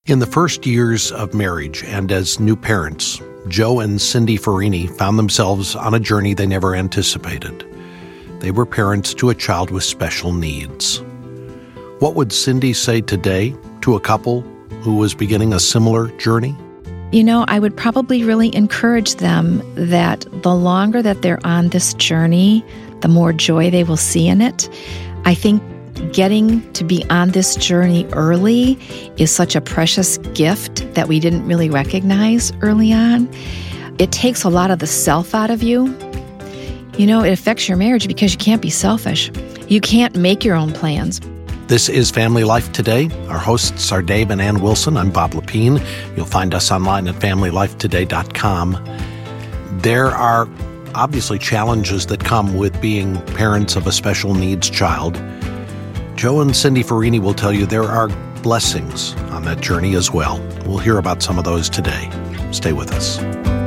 In the first years of marriage and as new parents, Joe and Cindy Farini found themselves on a journey they never anticipated. They were parents to a child with special needs. What would Cindy say today to a couple who was beginning a similar journey? I would probably really encourage them that the longer that they're on this journey, the more joy they will see in it. I think getting to be on this journey early is such a precious gift that we didn't really recognize early on. It takes a lot of the self out of you. It affects your marriage because you can't be selfish. You can't make your own plans. This is Family Life Today. Our hosts are Dave and Ann Wilson. I'm Bob Lepine. You'll find us online at familylifetoday.com. There are obviously challenges that come with being parents of a special needs child. Joe and Cindy Farini will tell you there are blessings on that journey as well. We'll hear about some of those today. Stay with us.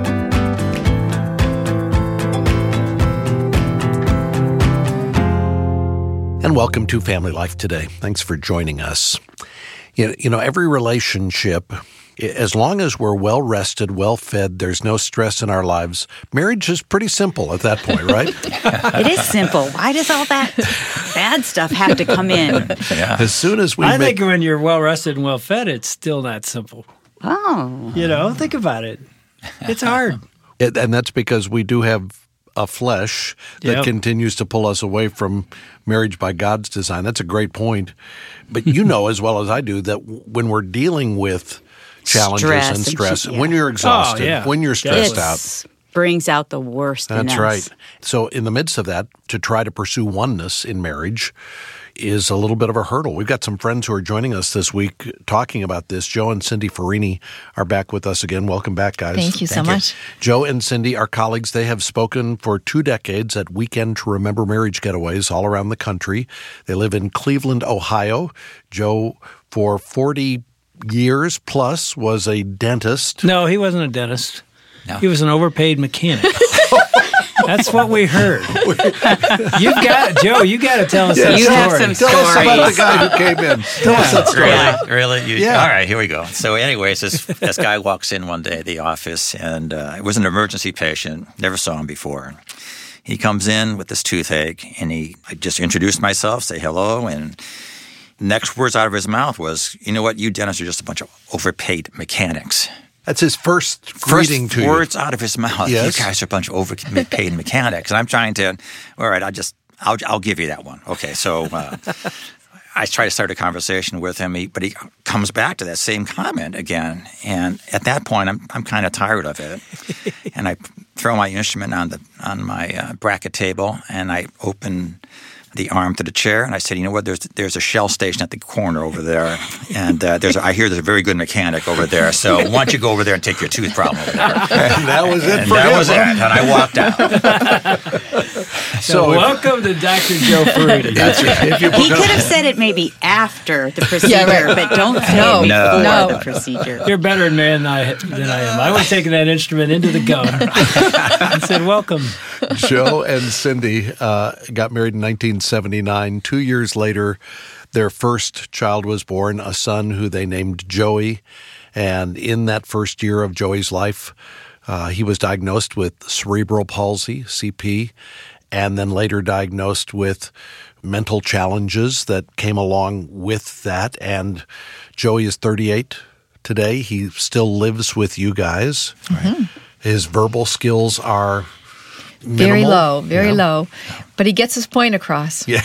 And welcome to Family Life Today. Thanks for joining us. Every relationship, as long as we're well-rested, well-fed, there's no stress in our lives, marriage is pretty simple at that point, right? It is simple. Why does all that bad stuff have to come in? Yeah. As soon as I think when you're well-rested and well-fed, it's still not simple. Oh. Think about it. It's hard. And that's because we do have a flesh that continues to pull us away from marriage by God's design. That's a great point. But you know as well as I do that when we're dealing with challenges and stress, when you're exhausted, when you're stressed out, brings out the worst in us. That's right. So in the midst of that, to try to pursue oneness in marriage is a little bit of a hurdle. We've got some friends who are joining us this week talking about this. Joe and Cindy Farini are back with us again. Welcome back, guys. Thank you so much. Joe and Cindy are colleagues. They have spoken for 2 decades at Weekend to Remember marriage getaways all around the country. They live in Cleveland, Ohio. Joe, for 40 years plus, was a dentist. No, he wasn't a dentist. No. He was an overpaid mechanic. That's what we heard. You got to tell us that story. You have some stories. Tell us about the guy who came in. Tell us that story. Really? Yeah. All right, here we go. So anyways, this guy walks in one day at the office, and it was an emergency patient. Never saw him before. He comes in with this toothache, and I just introduced myself, say hello, and next words out of his mouth was, you know what, you dentists are just a bunch of overpaid mechanics. That's his first greeting to you. Words out of his mouth. Yes. You guys are a bunch of overpaid mechanics. And I'm trying to, all right, I'll give you that one. Okay, so I try to start a conversation with him, but he comes back to that same comment again. And at that point, I'm kind of tired of it. And I throw my instrument on my bracket table, and I open the arm to the chair, and I said, you know what, there's a Shell station at the corner over there, and I hear there's a very good mechanic over there, so why don't you go over there and take your tooth problem over there? And that was it and for that him. was it, and I walked out. So welcome to Dr. Joe Farini. That's right. He could have said it maybe after the procedure, but don't say it before the procedure. You're a better man than I am. I would have taken that instrument into the gum and said, welcome. Joe and Cindy got married in 1979. 2 years later, their first child was born, a son who they named Joey. And in that first year of Joey's life, he was diagnosed with cerebral palsy, CP, and then later diagnosed with mental challenges that came along with that. And Joey is 38 today. He still lives with you guys. Mm-hmm. His verbal skills are Very minimal. low, low. But he gets his point across. Yeah.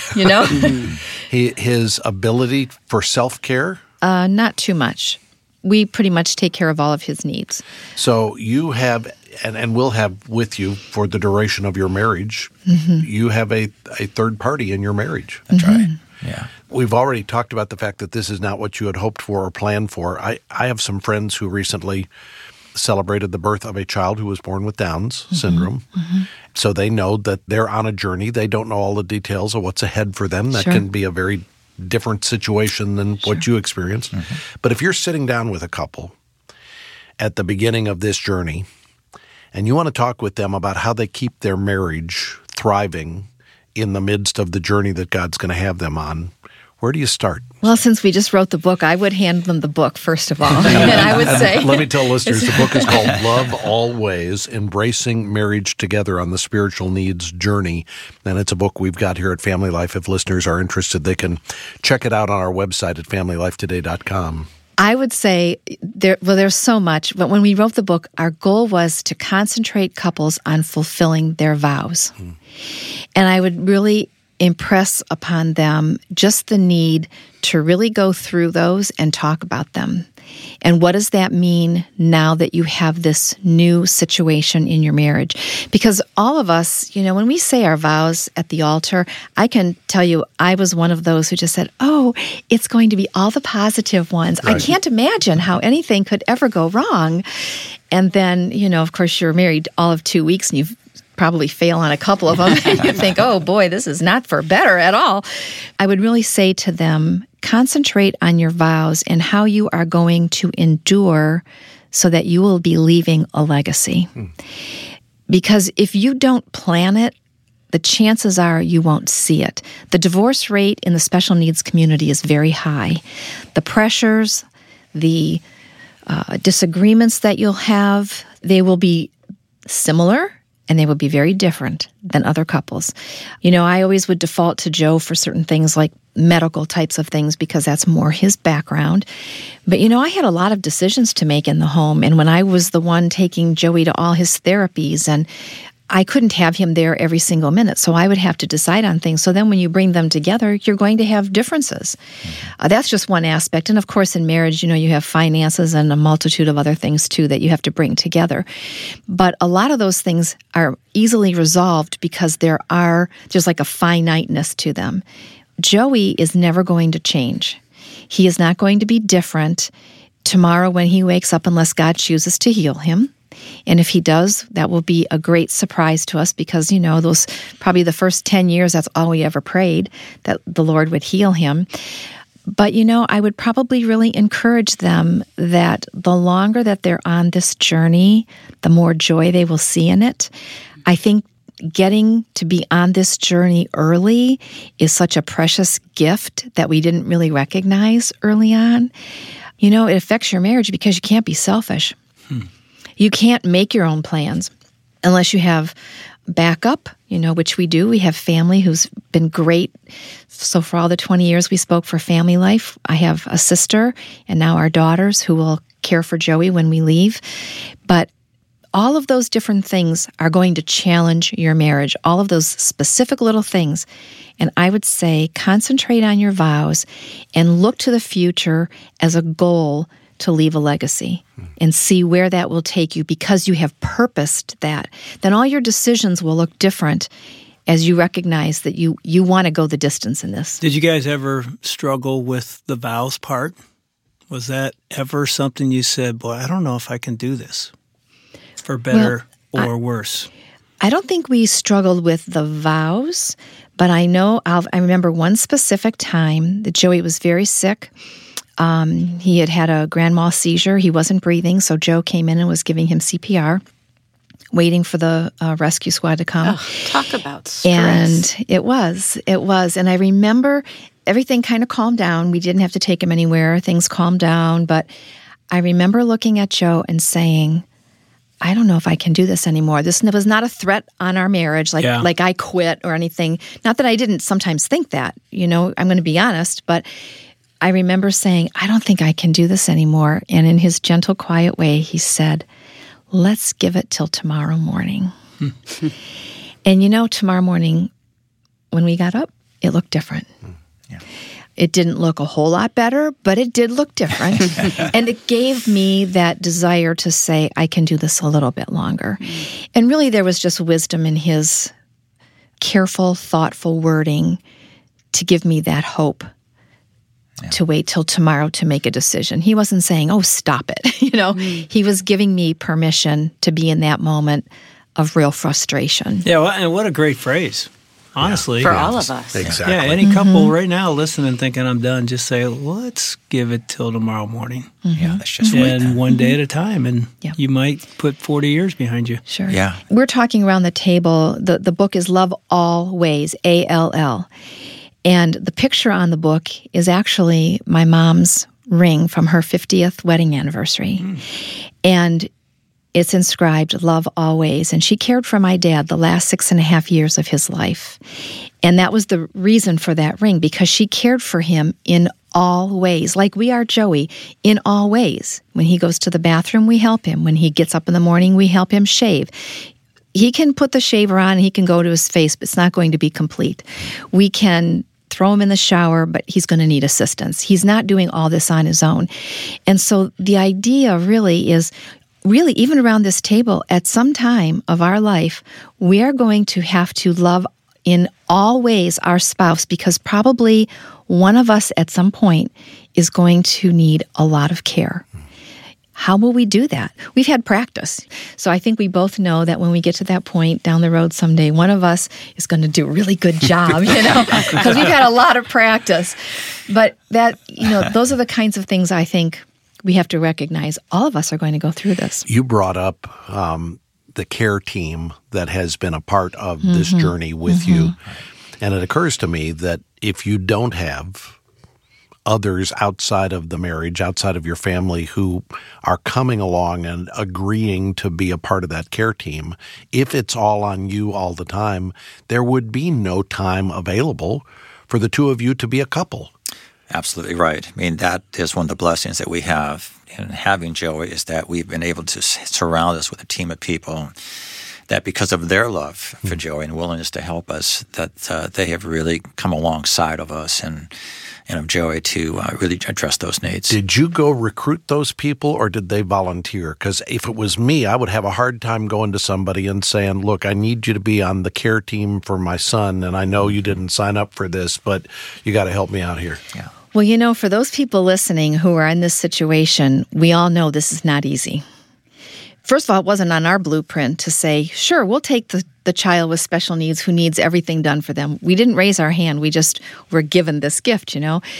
His ability for self-care? Not too much. We pretty much take care of all of his needs. So you have, and will have with you for the duration of your marriage, you have a third party in your marriage. That's right. Yeah. We've already talked about the fact that this is not what you had hoped for or planned for. I have some friends who recently celebrated the birth of a child who was born with Down's syndrome. So they know that they're on a journey. They don't know all the details of what's ahead for them. That can be a very different situation than what you experienced. But if you're sitting down with a couple at the beginning of this journey and you want to talk with them about how they keep their marriage thriving in the midst of the journey that God's going to have them on, Where do you start? Well, since we just wrote the book, I would hand them the book, first of all. And I would say... Let me tell listeners, the book is called Love Always, Embracing Marriage Together on the Spiritual Needs Journey. And it's a book we've got here at Family Life. If listeners are interested, they can check it out on our website at familylifetoday.com. I would say, there's so much, but when we wrote the book, our goal was to concentrate couples on fulfilling their vows. And I would really impress upon them just the need to really go through those and talk about them. And what does that mean now that you have this new situation in your marriage? Because all of us, when we say our vows at the altar, I can tell you I was one of those who just said, oh, it's going to be all the positive ones. Right. I can't imagine how anything could ever go wrong. And then, of course, you're married all of 2 weeks and you've probably fail on a couple of them, and you think, oh boy, this is not for better at all. I would really say to them, concentrate on your vows and how you are going to endure so that you will be leaving a legacy. Because if you don't plan it, the chances are you won't see it. The divorce rate in the special needs community is very high. The pressures, the disagreements that you'll have, they will be similar, and they would be very different than other couples. I always would default to Joe for certain things like medical types of things because that's more his background. But, I had a lot of decisions to make in the home. And when I was the one taking Joey to all his therapies, and I couldn't have him there every single minute, so I would have to decide on things. So then when you bring them together, you're going to have differences. That's just one aspect. And of course, in marriage, you have finances and a multitude of other things, too, that you have to bring together. But a lot of those things are easily resolved because there's like a finiteness to them. Joey is never going to change. He is not going to be different tomorrow when he wakes up unless God chooses to heal him. And if he does, that will be a great surprise to us because, those probably the first 10 years, that's all we ever prayed, that the Lord would heal him. But, I would probably really encourage them that the longer that they're on this journey, the more joy they will see in it. I think getting to be on this journey early is such a precious gift that we didn't really recognize early on. It affects your marriage because you can't be selfish. You can't make your own plans unless you have backup, which we do. We have family who's been great. So for all the 20 years we spoke for Family Life, I have a sister and now our daughters who will care for Joey when we leave. But all of those different things are going to challenge your marriage, all of those specific little things. And I would say concentrate on your vows and look to the future as a goal to leave a legacy and see where that will take you because you have purposed that. Then all your decisions will look different as you recognize that you want to go the distance in this. Did you guys ever struggle with the vows part? Was that ever something you said, boy, I don't know if I can do this, for better or worse? I don't think we struggled with the vows, but I remember one specific time that Joey was very sick. He had a grand mal seizure. He wasn't breathing, so Joe came in and was giving him CPR, waiting for the rescue squad to come. Oh, talk about stress. And it was. And I remember everything kind of calmed down. We didn't have to take him anywhere. Things calmed down. But I remember looking at Joe and saying, I don't know if I can do this anymore. This was not a threat on our marriage, like I quit or anything. Not that I didn't sometimes think that, I'm going to be honest, but I remember saying, I don't think I can do this anymore. And in his gentle, quiet way, he said, let's give it till tomorrow morning. And tomorrow morning, when we got up, it looked different. Yeah. It didn't look a whole lot better, but it did look different. And it gave me that desire to say, I can do this a little bit longer. And really, there was just wisdom in his careful, thoughtful wording to give me that hope to wait till tomorrow to make a decision. He wasn't saying, oh, stop it. He was giving me permission to be in that moment of real frustration. Yeah, well, and what a great phrase. Honestly. For all of us. Exactly. Yeah, any couple right now listening thinking I'm done, just say, let's give it till tomorrow morning. Yeah, that's just right. And one day at a time, and you might put 40 years behind you. Sure. Yeah. We're talking around the table. The book is Love Always, A-L-L. And the picture on the book is actually my mom's ring from her 50th wedding anniversary. And it's inscribed, "Love always." And she cared for my dad the last 6.5 years of his life. And that was the reason for that ring, because she cared for him in all ways, like we are Joey, in all ways. When he goes to the bathroom, we help him. When he gets up in the morning, we help him shave. He can put the shaver on and he can go to his face, but it's not going to be complete. We can throw him in the shower, but he's going to need assistance. He's not doing all this on his own. And so the idea really is, really, even around this table, at some time of our life, we are going to have to love in all ways our spouse, because probably one of us at some point is going to need a lot of care. How will we do that? We've had practice. So I think we both know that when we get to that point down the road someday, one of us is going to do a really good job, because we've had a lot of practice. But that, those are the kinds of things I think we have to recognize. All of us are going to go through this. You brought up the care team that has been a part of this journey with you. And it occurs to me that if you don't have others outside of the marriage, outside of your family, who are coming along and agreeing to be a part of that care team, if it's all on you all the time, there would be no time available for the two of you to be a couple. Absolutely right. I mean, that is one of the blessings that we have in having Joey, is that we've been able to surround us with a team of people that, because of their love for Joey and willingness to help us, that they have really come alongside of us and of Joey to really address those needs. Did you go recruit those people, or did they volunteer? Because if it was me, I would have a hard time going to somebody and saying, look, I need you to be on the care team for my son, and I know you didn't sign up for this, but you got to help me out here. Yeah. Well, for those people listening who are in this situation, we all know this is not easy. First of all, it wasn't on our blueprint to say, sure, we'll take the child with special needs who needs everything done for them. We didn't raise our hand. We just were given this gift,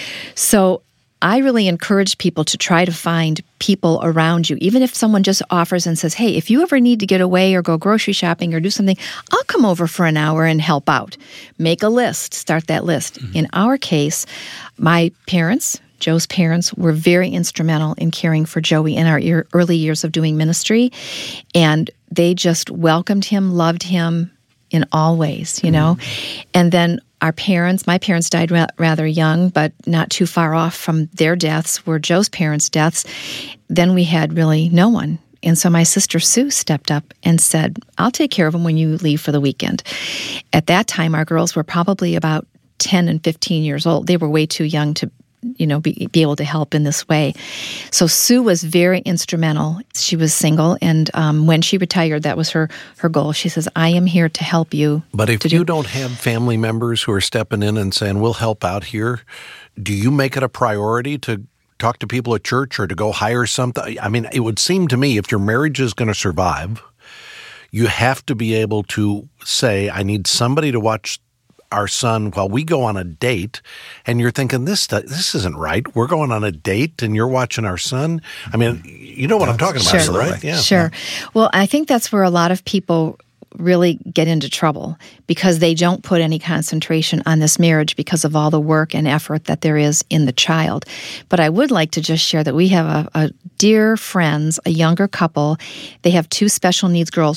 So I really encourage people to try to find people around you, even if someone just offers and says, hey, if you ever need to get away or go grocery shopping or do something, I'll come over for an hour and help out. Make a list. Start that list. In our case, my parents, Joe's parents, were very instrumental in caring for Joey in our early years of doing ministry, and they just welcomed him, loved him in all ways, And then my parents died rather young, but not too far off from their deaths were Joe's parents' deaths. Then we had really no one. And so my sister Sue stepped up and said, I'll take care of him when you leave for the weekend. At that time, our girls were probably about 10 and 15 years old. They were way too young to be able to help in this way. So Sue was very instrumental. She was single, and when she retired, that was her goal. She says, I am here to help you. But if you don't have family members who are stepping in and saying, we'll help out here, do you make it a priority to talk to people at church or to go hire something? I mean, it would seem to me if your marriage is going to survive, you have to be able to say, I need somebody to watch our son while we go on a date, and you're thinking, this isn't right. We're going on a date and you're watching our son. I mean, you know what I'm talking about, sure. Right? Yeah. Sure. Well, I think that's where a lot of people really get into trouble, because they don't put any concentration on this marriage because of all the work and effort that there is in the child. But I would like to just share that we have a dear friends, a younger couple. They have 2 special needs girls,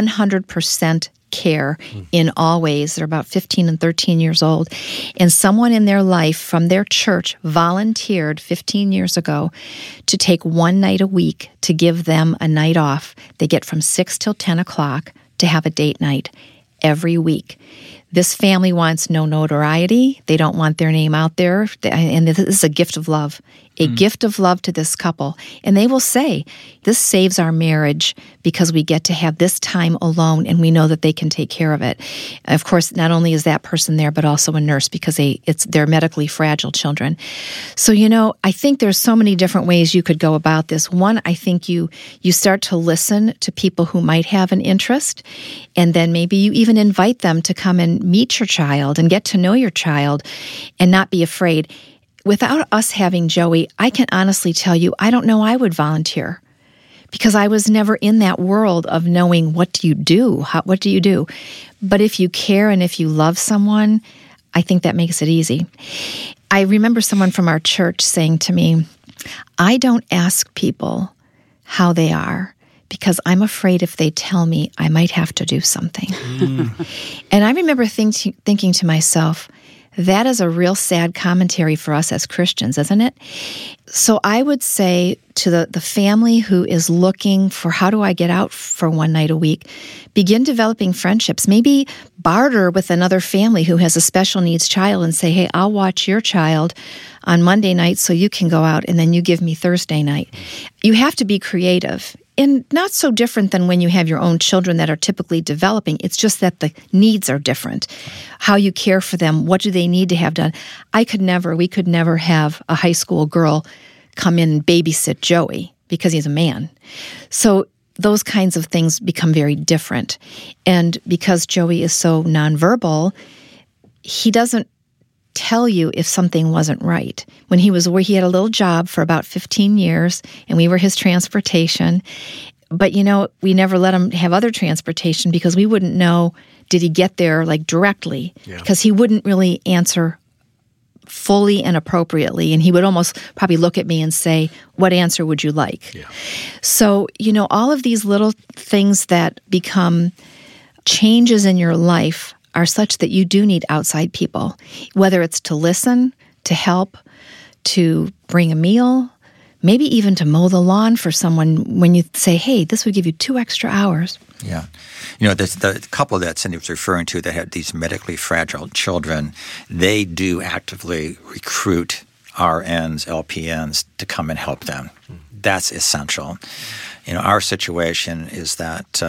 100% care in all ways. They're about 15 and 13 years old. And someone in their life from their church volunteered 15 years ago to take one night a week to give them a night off. They get from 6 till 10 o'clock to have a date night every week. This family wants no notoriety. They don't want their name out there. And this is a gift of love, a gift of love to this couple. And they will say, this saves our marriage because we get to have this time alone, and we know that they can take care of it. Of course, not only is that person there, but also a nurse, because they're medically fragile children. So, I think there's so many different ways you could go about this. One, I think you start to listen to people who might have an interest, and then maybe you even invite them to come and meet your child and get to know your child and not be afraid. Without us having Joey, I can honestly tell you, I don't know I would volunteer, because I was never in that world of knowing what do you do? What do you do? But if you care and if you love someone, I think that makes it easy. I remember someone from our church saying to me, I don't ask people how they are because I'm afraid if they tell me, I might have to do something. And I remember thinking to myself, that is a real sad commentary for us as Christians, isn't it? So I would say to the family who is looking for how do I get out for one night a week, begin developing friendships. Maybe barter with another family who has a special needs child and say, hey, I'll watch your child on Monday night so you can go out and then you give me Thursday night. You have to be creative. And not so different than when you have your own children that are typically developing. It's just that the needs are different. How you care for them, what do they need to have done? We could never have a high school girl come in and babysit Joey because he's a man. So those kinds of things become very different. And because Joey is so nonverbal, he doesn't tell you if something wasn't right. When he had a little job for about 15 years, and we were his transportation. But, we never let him have other transportation because we wouldn't know, did he get there, directly? Yeah. Because he wouldn't really answer fully and appropriately, and he would almost probably look at me and say, what answer would you like? Yeah. So, all of these little things that become changes in your life are such that you do need outside people, whether it's to listen, to help, to bring a meal, maybe even to mow the lawn for someone when you say, hey, this would give you 2 extra hours. Yeah. The couple that Cindy was referring to that had these medically fragile children, they do actively recruit RNs, LPNs to come and help them. That's essential. Our situation is that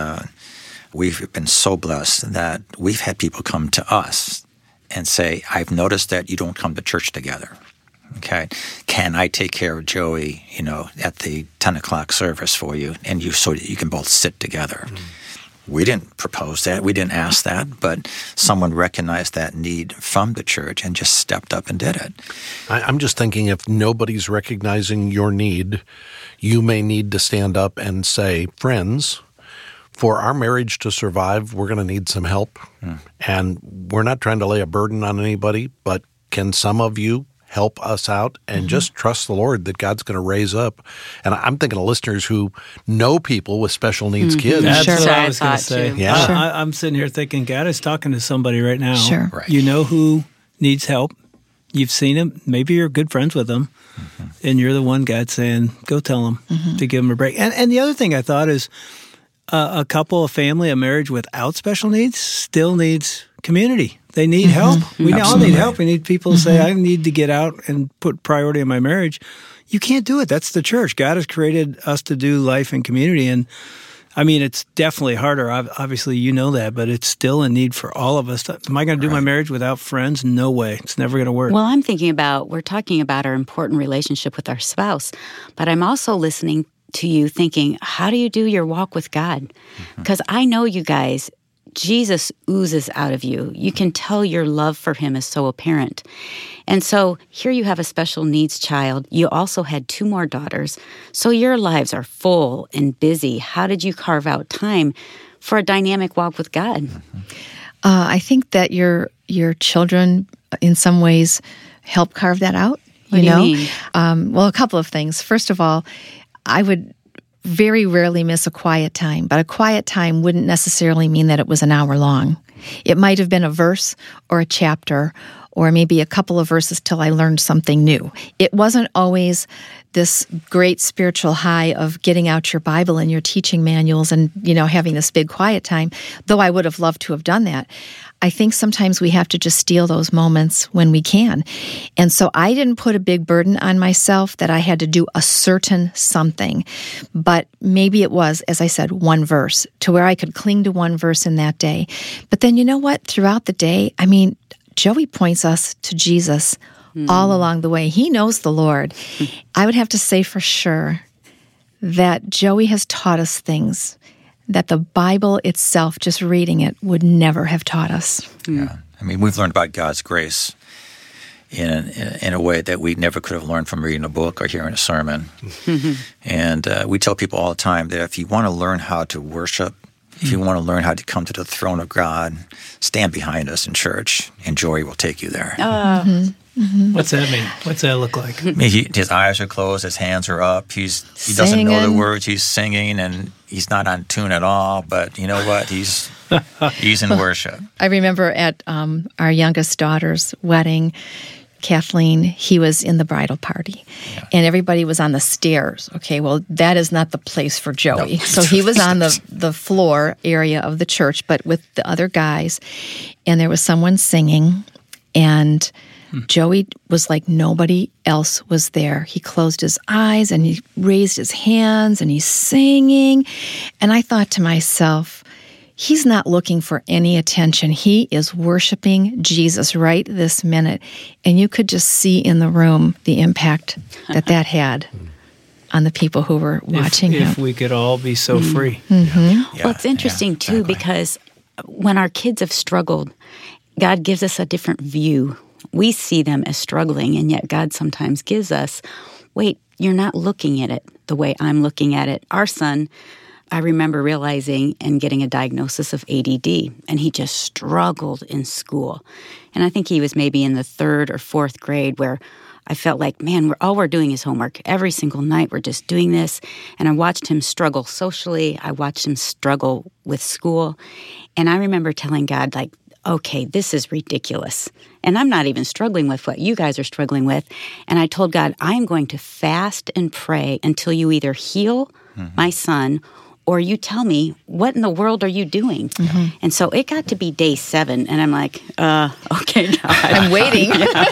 we've been so blessed that we've had people come to us and say, I've noticed that you don't come to church together. Okay, can I take care of Joey, at the 10 o'clock service for you, and so that you can both sit together? We didn't propose that. We didn't ask that, but someone recognized that need from the church and just stepped up and did it. I'm just thinking if nobody's recognizing your need, you may need to stand up and say, friends, for our marriage to survive, we're going to need some help. And we're not trying to lay a burden on anybody, but can some of you help us out and just trust the Lord that God's going to raise up? And I'm thinking of listeners who know people with special needs kids. That's what I was going to say. Yeah. I'm sitting here thinking, God is talking to somebody right now. Sure. Right. You know who needs help. You've seen him. Maybe you're good friends with him. And you're the one God's saying, go tell him to give him a break. And the other thing I thought is, a couple, a family, a marriage without special needs still needs community. They need help. We all need help. We need people to say, I need to get out and put priority in my marriage. You can't do it. That's the church. God has created us to do life in community. And it's definitely harder. Obviously, you know that, but it's still a need for all of us. Am I going to do my marriage without friends? No way. It's never going to work. Well, we're talking about our important relationship with our spouse, but I'm also listening to you thinking, how do you do your walk with God? Because I know you guys, Jesus oozes out of you. You can tell your love for him is so apparent. And so here you have a special needs child. You also had 2 more daughters. So your lives are full and busy. How did you carve out time for a dynamic walk with God? I think that your children, in some ways, help carve that out. What do you mean? Well, a couple of things. First of all, I would very rarely miss a quiet time, but a quiet time wouldn't necessarily mean that it was an hour long. It might have been a verse or a chapter or maybe a couple of verses till I learned something new. It wasn't always this great spiritual high of getting out your Bible and your teaching manuals and, having this big quiet time, though I would have loved to have done that. I think sometimes we have to just steal those moments when we can. And so I didn't put a big burden on myself that I had to do a certain something. But maybe it was, as I said, one verse, to where I could cling to one verse in that day. But then you know what? Throughout the day, Joey points us to Jesus all along the way. He knows the Lord. I would have to say for sure that Joey has taught us things that the Bible itself, just reading it, would never have taught us. Yeah. We've learned about God's grace in a way that we never could have learned from reading a book or hearing a sermon. And we tell people all the time that if you want to learn how to worship If you want to learn how to come to the throne of God, stand behind us in church, and Joey will take you there. What's that mean? What's that look like? I mean, his eyes are closed, his hands are up. He doesn't know the words. He's singing, and he's not on tune at all. But you know what? He's in worship. I remember at our youngest daughter's wedding, Kathleen, he was in the bridal party, and everybody was on the stairs. Okay, well, that is not the place for Joey. No. So he was on the floor area of the church, but with the other guys, and there was someone singing, and Joey was like nobody else was there. He closed his eyes, and he raised his hands, and he's singing, and I thought to myself, he's not looking for any attention. He is worshiping Jesus right this minute. And you could just see in the room the impact that had on the people who were watching him. If we could all be so free. Well, it's interesting, too, because when our kids have struggled, God gives us a different view. We see them as struggling, and yet God sometimes gives us, wait, you're not looking at it the way I'm looking at it. Our son, I remember realizing and getting a diagnosis of ADD, and he just struggled in school. And I think he was maybe in the 3rd or 4th grade where I felt like, man, all we're doing is homework. Every single night we're just doing this. And I watched him struggle socially. I watched him struggle with school. And I remember telling God, like, okay, this is ridiculous. And I'm not even struggling with what you guys are struggling with. And I told God, I'm going to fast and pray until you either heal my son or you tell me, what in the world are you doing? And so it got to be day 7, and I'm like, okay, God. I'm waiting.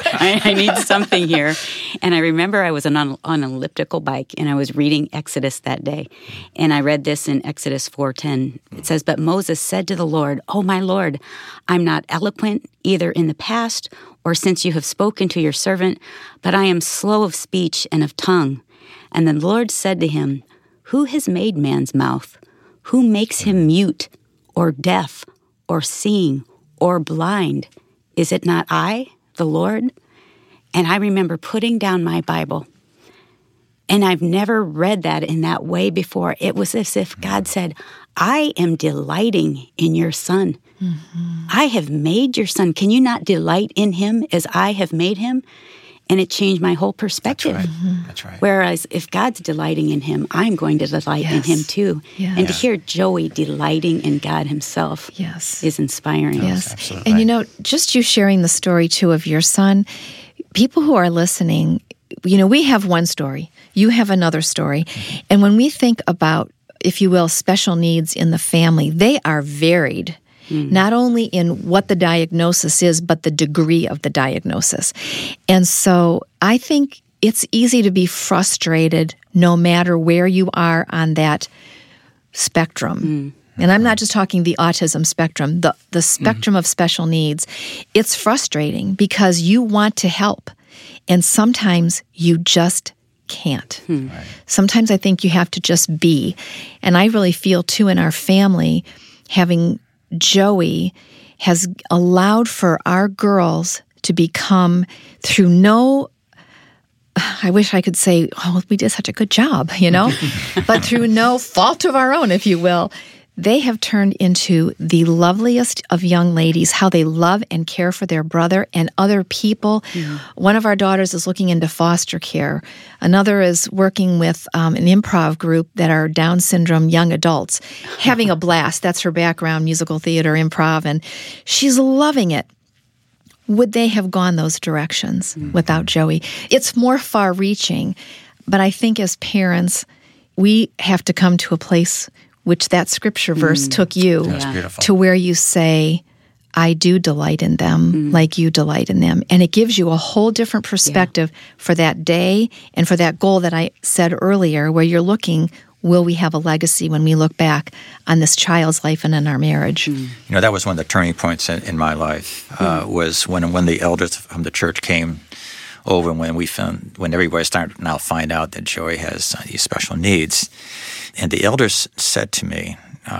I need something here. And I remember I was on an elliptical bike, and I was reading Exodus that day. And I read this in Exodus 4:10. It says, but Moses said to the Lord, oh, my Lord, I'm not eloquent either in the past or since you have spoken to your servant, but I am slow of speech and of tongue. And the Lord said to him, who has made man's mouth? Who makes him mute or deaf or seeing or blind? Is it not I, the Lord? And I remember putting down my Bible, and I've never read that in that way before. It was as if God said, I am delighting in your son. I have made your son. Can you not delight in him as I have made him? And it changed my whole perspective. That's right. Whereas if God's delighting in him, I'm going to delight in him too. And to hear Joey delighting in God himself is inspiring. Absolutely. And you know, just you sharing the story too of your son, people who are listening, you know, we have one story, you have another story. And when we think about, if you will, special needs in the family, they are varied. Not only in what the diagnosis is, but the degree of the diagnosis. And so I think it's easy to be frustrated no matter where you are on that spectrum. And I'm not just talking the autism spectrum, the spectrum of special needs. It's frustrating because you want to help, and sometimes you just can't. Sometimes I think you have to just be. And I really feel, too, in our family, having Joey has allowed for our girls to become, through no, I wish I could say, oh, we did such a good job, you know, but through no fault of our own, if you will, they have turned into the loveliest of young ladies, how they love and care for their brother and other people. One of our daughters is looking into foster care. Another is working with an improv group that are Down syndrome young adults, having a blast. That's her background, musical theater, improv, and she's loving it. Would they have gone those directions without Joey? It's more far-reaching, but I think as parents, we have to come to a place which that scripture verse took you to where you say, I do delight in them like you delight in them. And it gives you a whole different perspective for that day and for that goal that I said earlier, where you're looking, will we have a legacy when we look back on this child's life and in our marriage? You know, that was one of the turning points in my life, was when the elders from the church came over, and when everybody started to now find out that Joey has these special needs. And the elders said to me,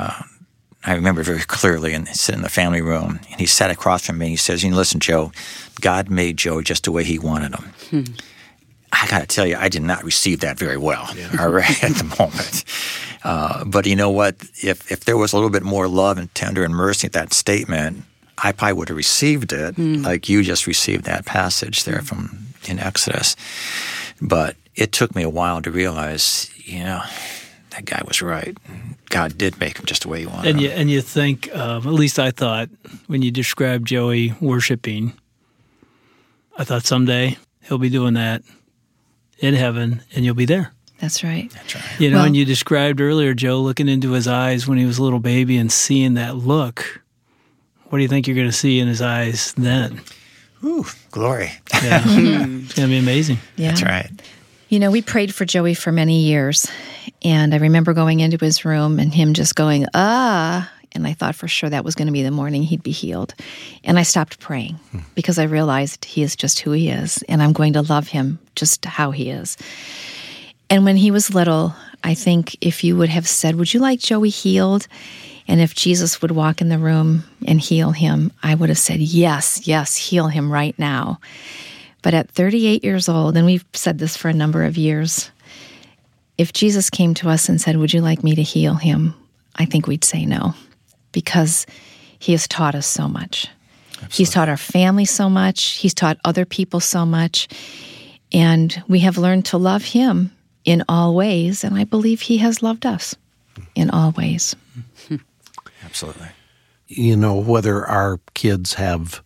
I remember very clearly, and sitting in the family room, and he sat across from me, and he says, listen, Joe, God made Joe just the way he wanted him. I got to tell you, I did not receive that very well, all right, at the moment. But you know what? If there was a little bit more love and tender and mercy in that statement, I probably would have received it like you just received that passage there from in Exodus. But it took me a while to realize, that guy was right. God did make him just the way he wanted him. And you think, at least I thought, when you described Joey worshiping, I thought someday he'll be doing that in heaven, and you'll be there. That's right. That's right. And you described earlier, Joe, looking into his eyes when he was a little baby and seeing that look. What do you think you're going to see in his eyes then? Ooh, glory. Yeah. It's going to be amazing. Yeah. That's right. We prayed for Joey for many years, and I remember going into his room and him just going, and I thought for sure that was going to be the morning he'd be healed. And I stopped praying because I realized he is just who he is, and I'm going to love him just how he is. And when he was little, I think if you would have said, would you like Joey healed? And if Jesus would walk in the room and heal him, I would have said, yes, heal him right now. But at 38 years old, and we've said this for a number of years, if Jesus came to us and said, would you like me to heal him? I think we'd say no, because he has taught us so much. Absolutely. He's taught our family so much. He's taught other people so much. And we have learned to love him in all ways, and I believe he has loved us in all ways. Absolutely. Whether our kids have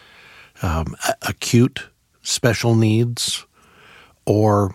acute special needs or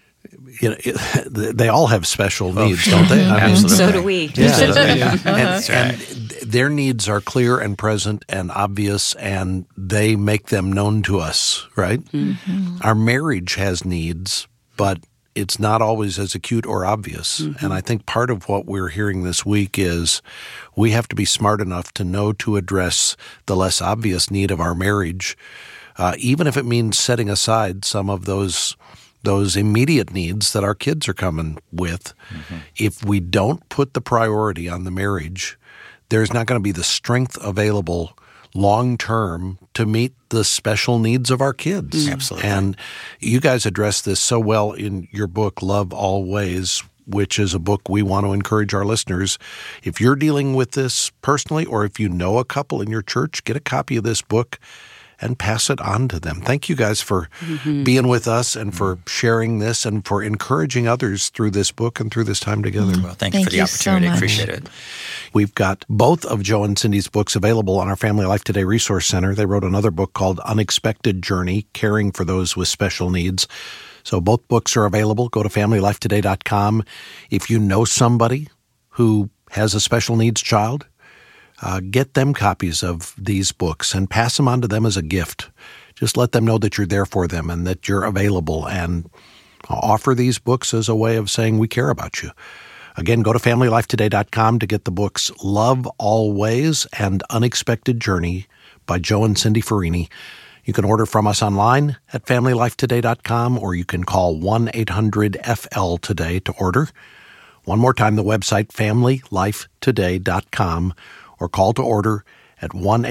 they all have special needs, don't they? Absolutely. So do we. Yeah. That's right. And their needs are clear and present and obvious, and they make them known to us, right? Mm-hmm. Our marriage has needs, but it's not always as acute or obvious. Mm-hmm. And I think part of what we're hearing this week is we have to be smart enough to know to address the less obvious need of our marriage, even if it means setting aside some of those immediate needs that our kids are coming with. Mm-hmm. If we don't put the priority on the marriage, there's not going to be the strength available long-term to meet the special needs of our kids. Absolutely. And you guys address this so well in your book, Love Always, which is a book we want to encourage our listeners. If you're dealing with this personally, or if you know a couple in your church, get a copy of this book and pass it on to them. Thank you guys for being with us and for sharing this and for encouraging others through this book and through this time together. Well, thank you for the opportunity. So appreciate it. We've got both of Joe and Cindy's books available on our Family Life Today Resource Center. They wrote another book called Unexpected Journey, Caring for Those with Special Needs. So both books are available. Go to FamilyLifeToday.com. If you know somebody who has a special needs child, get them copies of these books and pass them on to them as a gift. Just let them know that you're there for them and that you're available, and offer these books as a way of saying we care about you. Again, go to FamilyLifeToday.com to get the books Love Always and Unexpected Journey by Joe and Cindy Farini. You can order from us online at FamilyLifeToday.com, or you can call 1-800-FL-TODAY to order. One more time, the website, FamilyLifeToday.com, or call to order at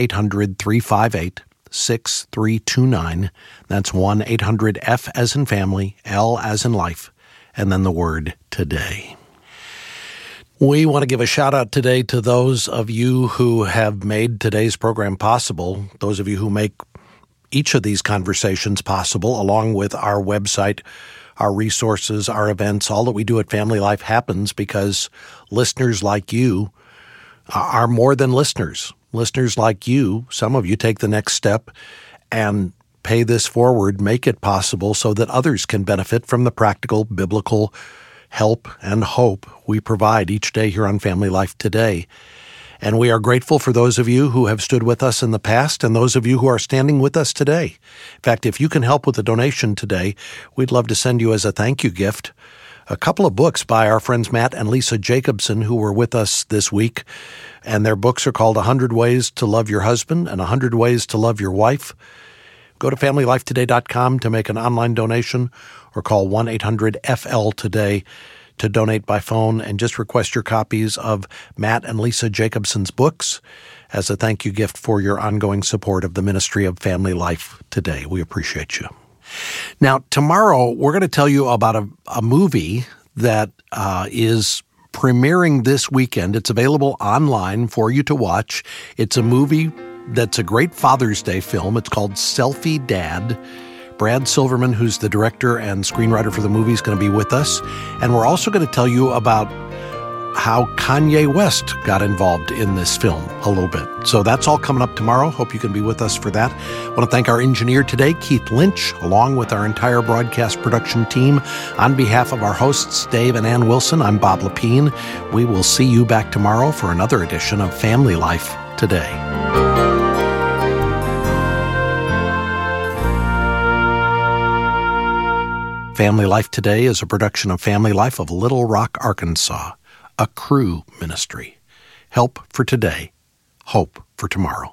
1-800-358-6329. That's 1-800-F as in family, L as in life, and then the word today. We want to give a shout out today to those of you who have made today's program possible, those of you who make each of these conversations possible, along with our website, our resources, our events. All that we do at Family Life happens because listeners like you are more than listeners. Listeners like you, some of you take the next step and pay this forward, make it possible so that others can benefit from the practical biblical help and hope we provide each day here on Family Life Today. And we are grateful for those of you who have stood with us in the past and those of you who are standing with us today. In fact, if you can help with a donation today, we'd love to send you as a thank you gift a couple of books by our friends Matt and Lisa Jacobson, who were with us this week. And their books are called 100 Ways to Love Your Husband and 100 Ways to Love Your Wife. Go to FamilyLifeToday.com to make an online donation, or call 1-800-FL-TODAY to donate by phone, and just request your copies of Matt and Lisa Jacobson's books as a thank you gift for your ongoing support of the ministry of Family Life Today. We appreciate you. Now, tomorrow, we're going to tell you about a movie that is premiering this weekend. It's available online for you to watch. It's a movie that's a great Father's Day film. It's called Selfie Dad. Brad Silverman, who's the director and screenwriter for the movie, is going to be with us. And we're also going to tell you about how Kanye West got involved in this film a little bit. So that's all coming up tomorrow. Hope you can be with us for that. I want to thank our engineer today, Keith Lynch, along with our entire broadcast production team. On behalf of our hosts, Dave and Ann Wilson, I'm Bob Lepine. We will see you back tomorrow for another edition of Family Life Today. Family Life Today is a production of Family Life of Little Rock, Arkansas, a Cru ministry. Help for today, hope for tomorrow.